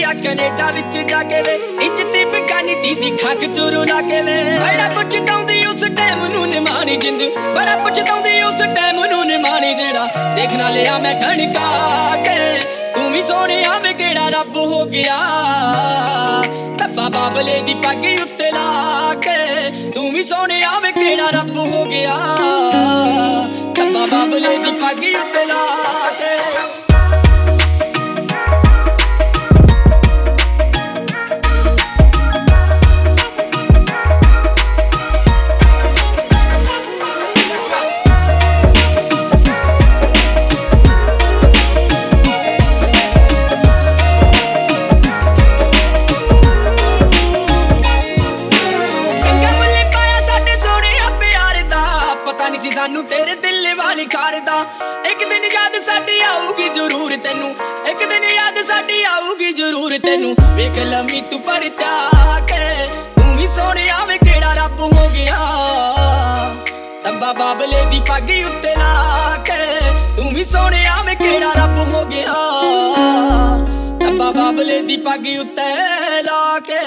आ Canada विच जाके वे इज्जत बेगानी दीदी खाक चोरो लाके वे बड़ा पुछताउंदी उस टाइम नू निमानी जिंद बड़ा पुछताउंदी उस टाइम नू निमानी जेड़ा देखना लिया मैं ठणका के तू भी सोहणिया वे केड़ा रब हो गया तब्बा बाबले दी पग उत्ते ला के तू भी सोहणिया वे केड़ा रब हो गया तब्बा बाबले दी पग उत्ते ला के सानू तेरे दिल वाली खारदा एक दिन याद साडी आऊगी जरूर तेनू एक दिन याद साडी आऊगी जरूर तेनू वेख लमी तू पर त्याके तू भी सोहणिया वे केड़ा रब हो गया तब्बा बाबले दी पग उत्ते ला के तू भी सोहणिया वे केड़ा रब हो गया तब्बा बाबले दी पग उत्ते ला के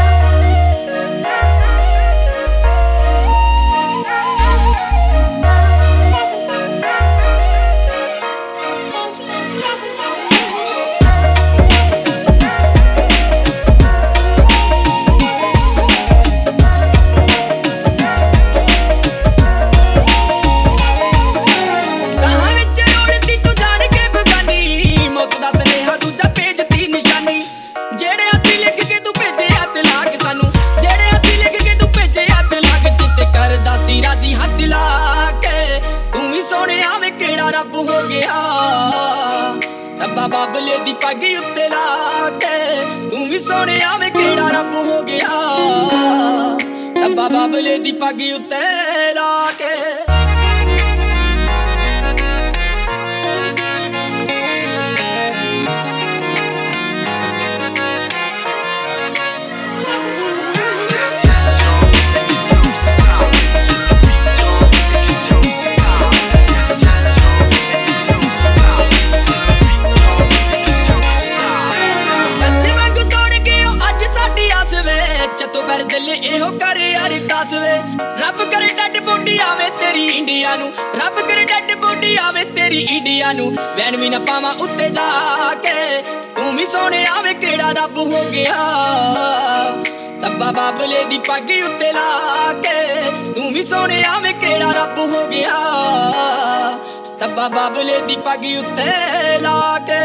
सोहणिया वे केड़ा रब हो गया तब्बा बाबले दी पग उत्ते ला के तू भी सोहणिया वे केड़ा रब हो गया तब्बा बाबले दी पग उत्ते ला के चतो पैर दिल एहो करे अरदास वे रब करे डेड बॉडी आवे तेरी इंडिया नू रब करे डेड बॉडी आवे तेरी इंडिया नू वैन भी ना पावा उत्ते जाके तू भी सोहणिया वे केड़ा रब हो गया तब्बा बाबले दी पग उत्ते ला के तू भी सोहणिया वे केड़ा रब हो गया तब्बा बाबले दी पग उत्ते ला के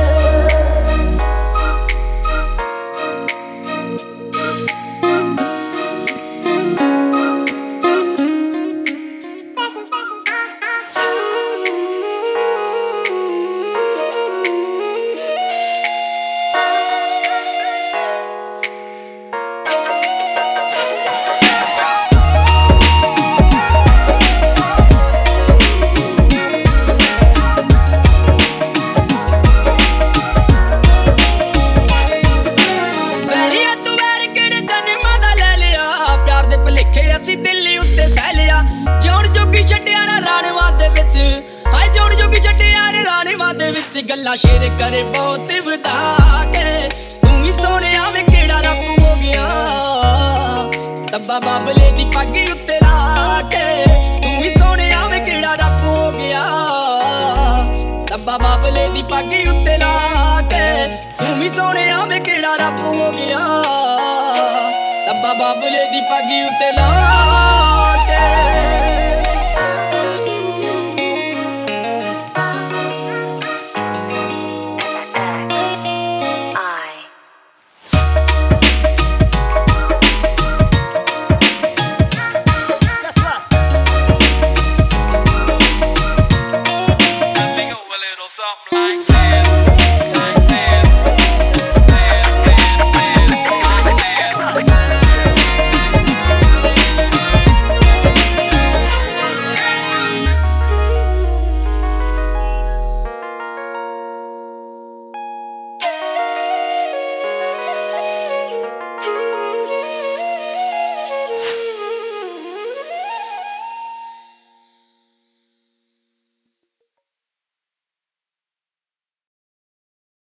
ਅਸੀਂ ਦਿੱਲੀ ਉੱਤੇ ਸਹਿ ਲਿਆ ਜੌਣ ਜੋਗੀ ਛੱਡਿਆ ਨਾ ਰਾਣੇਵਾਂ ਦੇ ਵਿੱਚ ਹਾਏ ਜੌਣ ਜੋਗੀ ਛੱਡਿਆ ਰੇ ਰਾਣੇਵਾਂ ਦੇ ਵਿੱਚ ਗੱਲਾਂ ਸ਼ੇਰ ਕਰੇ ਬਹੁਤ ਵਧਾ ਕੇ ਤੂੰ ਵੀ ਸੋਹਣਿਆ ਵੇ ਕਿਹੜਾ ਰੱਬ ਹੋ ਗਿਆ ਤੱਬਾ ਬਾਬਲੇ ਦੀ ਪੱਗ ਉੱਤੇ ਲਾ ਕੇ ਤੂੰ ਵੀ ਸੋਹਣਿਆ ਵੇ ਕਿਹੜਾ ਰੱਬ ਹੋ ਗਿਆ ਤੱਬਾ ਬਾਬਲੇ ਦੀ ਪੱਗ ਉੱਤੇ ਲਾ ਕੇ ਤੂੰ ਵੀ ਸੋਹਣਿਆ ਵੇ ਕਿਹੜਾ ਰੱਬ ਹੋ ਗਿਆ ਤੱਬਾ ਬਾਬਲੇ ਦੀ ਪੱਗ ਉੱਤੇ ਲਾ